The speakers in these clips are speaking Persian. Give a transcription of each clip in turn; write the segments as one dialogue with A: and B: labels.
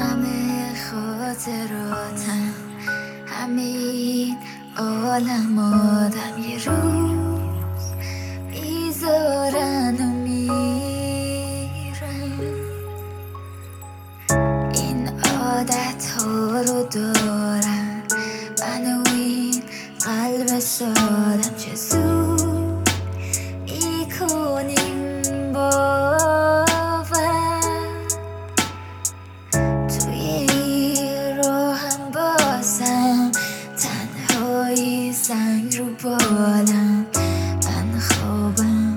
A: همه خاطراتم، همه این عالم آدم یه روز میذارن و میرن. این عادت ها رو دارم من و این قلب سادم، چه زود میکنیم باور توی این راهم بازم تنهایی سنگ رو بالم. من خوابم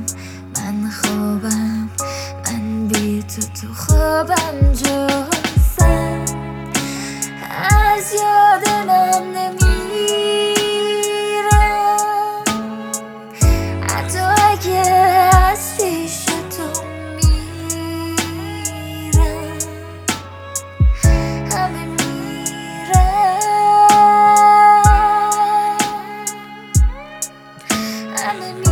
A: من بی تو خوابم جزم از یاد من نمیرم، حتی اگه از پیش تو میرم همه میرم، همه میرم.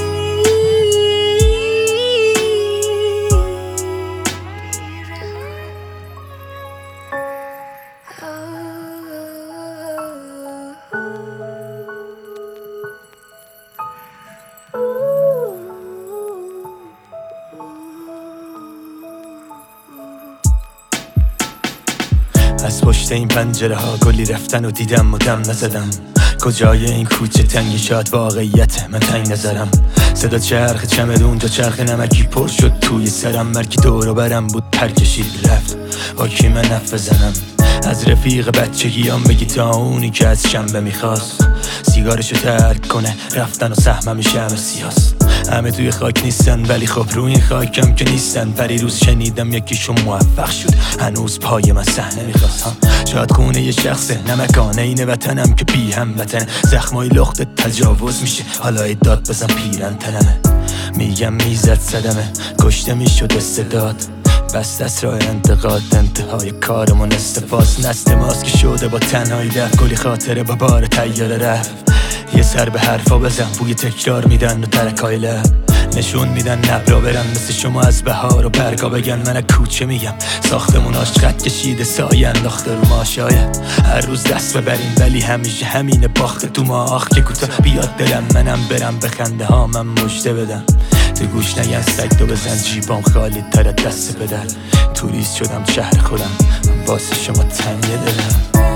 B: از پشت این پنجره ها گلی رفتن و دیدم و دم نزدم. کجای این کوچه تنگی شاید واقعیت من تنگ نظرم. صدا چرخ چمدون تا چرخ نمکی پر شد توی سرم. مرکی دور برم بود پر کشید رفت با کی من حرف بزنم. از رفیق بچگیام بگی تا اونی که از شنبه میخواست سیگارشو ترک کنه رفتن و سهمم میشه همه سیاست. همه توی خاک نیستن ولی خب روی این خاکم که نیستن. پریروز شنیدم یکیشون موفق شد هنوز پای من صحنه میخواست. شاید خونه یه شخصه نمکانه این وطنم که بی هم وطنه. زخمای لخت تجاوز میشه حالا داد بزن پیرن تنمه. میگم میزد صدمه کشته میشد استعداد بس دست راه انتقاد. انتهای کارمون استفاس نسل ماست که شده با تنهایی رفت. گلی خاطره با بار تیاره رفت. یه سر به حرفا بزن بوی تکرار میدن و ترکای لب نشون میدن نبرا برن مثل شما از بهار و برگا بگن. من از کوچه میگم ساختموناش خط کشیده سایه انداخته رو ما. شاید هر روز دست ببرین ولی همیشه همینه باخته تو ما. آخ که کوتاه بیاد دلم منم برم به خنده ها من مژده بدم. تو گوش نگن سگ دو بزن جیبام خالی تر دست پدر. توریست شدم شهر خودم من واسه شما تنگ دلم.